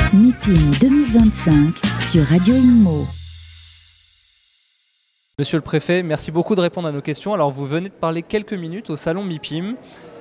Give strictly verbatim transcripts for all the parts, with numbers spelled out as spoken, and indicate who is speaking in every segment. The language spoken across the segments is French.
Speaker 1: MIPIM deux mille vingt-cinq sur Radio Immo.
Speaker 2: Monsieur le Préfet, merci beaucoup de répondre à nos questions. Alors vous venez de parler quelques minutes au salon MIPIM.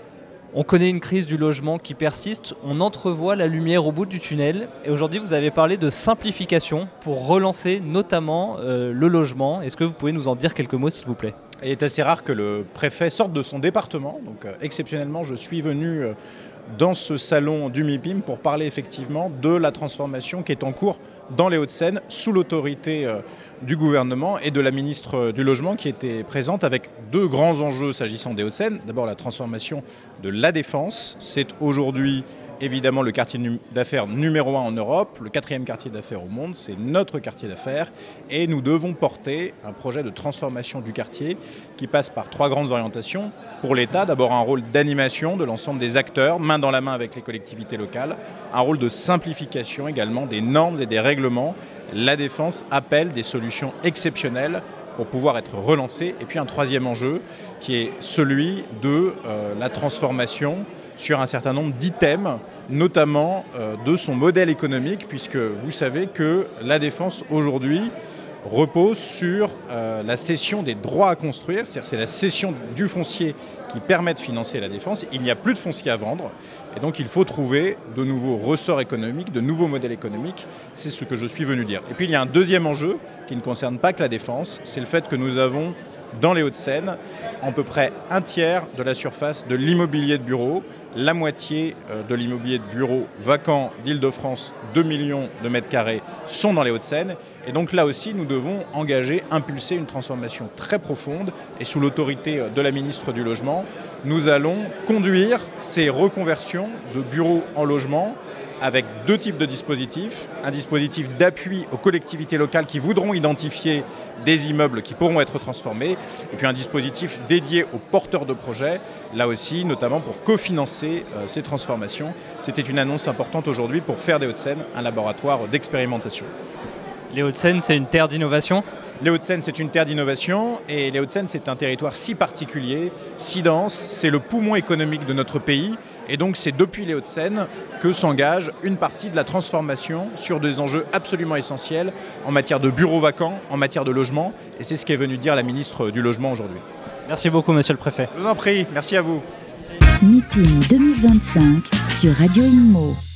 Speaker 2: On connaît une crise du logement qui persiste, on entrevoit la lumière au bout du tunnel et aujourd'hui vous avez parlé de simplification pour relancer notamment euh, le logement. Est-ce que vous pouvez nous en dire quelques mots s'il vous plaît ?
Speaker 3: Il est assez rare que le préfet sorte de son département, donc euh, exceptionnellement je suis venu euh, dans ce salon du MIPIM pour parler effectivement de la transformation qui est en cours dans les Hauts-de-Seine sous l'autorité euh, du gouvernement et de la ministre du Logement qui était présente avec deux grands enjeux s'agissant des Hauts-de-Seine. D'abord la transformation de la Défense, c'est aujourd'hui évidemment le quartier d'affaires numéro un en Europe, le quatrième quartier d'affaires au monde, c'est notre quartier d'affaires et nous devons porter un projet de transformation du quartier qui passe par trois grandes orientations. Pour l'État, d'abord un rôle d'animation de l'ensemble des acteurs, main dans la main avec les collectivités locales, un rôle de simplification également des normes et des règlements. La Défense appelle des solutions exceptionnelles pour pouvoir être relancée. Et puis un troisième enjeu qui est celui de euh, la transformation sur un certain nombre d'items, notamment euh, de son modèle économique, puisque vous savez que la Défense aujourd'hui repose sur euh, la cession des droits à construire, c'est-à-dire c'est la cession du foncier qui permet de financer la Défense. Il n'y a plus de foncier à vendre et donc il faut trouver de nouveaux ressorts économiques, de nouveaux modèles économiques, c'est ce que je suis venu dire. Et puis il y a un deuxième enjeu qui ne concerne pas que la Défense, c'est le fait que nous avons dans les Hauts-de-Seine à peu près un tiers de la surface de l'immobilier de bureau, la moitié de l'immobilier de bureau vacant d'Île-de-France, deux millions de mètres carrés, sont dans les Hauts-de-Seine. Et donc là aussi, nous devons engager, impulser une transformation très profonde. Et sous l'autorité de la ministre du Logement, nous allons conduire ces reconversions de bureaux en logement avec deux types de dispositifs. Un dispositif d'appui aux collectivités locales qui voudront identifier des immeubles qui pourront être transformés, et puis un dispositif dédié aux porteurs de projets, là aussi, notamment pour cofinancer euh, ces transformations. C'était une annonce importante aujourd'hui pour faire des Hauts-de-Seine un laboratoire d'expérimentation.
Speaker 2: Les Hauts-de-Seine, c'est une terre d'innovation ?
Speaker 3: Les Hauts-de-Seine, c'est une terre d'innovation et les Hauts-de-Seine, c'est un territoire si particulier, si dense, c'est le poumon économique de notre pays et donc c'est depuis les Hauts-de-Seine que s'engage une partie de la transformation sur des enjeux absolument essentiels en matière de bureaux vacants, en matière de logement et c'est ce qu'est venu dire la ministre du Logement aujourd'hui.
Speaker 2: Merci beaucoup, monsieur le préfet.
Speaker 3: Je vous en prie, merci à vous.
Speaker 1: MIPIM deux mille vingt-cinq sur Radio Immo.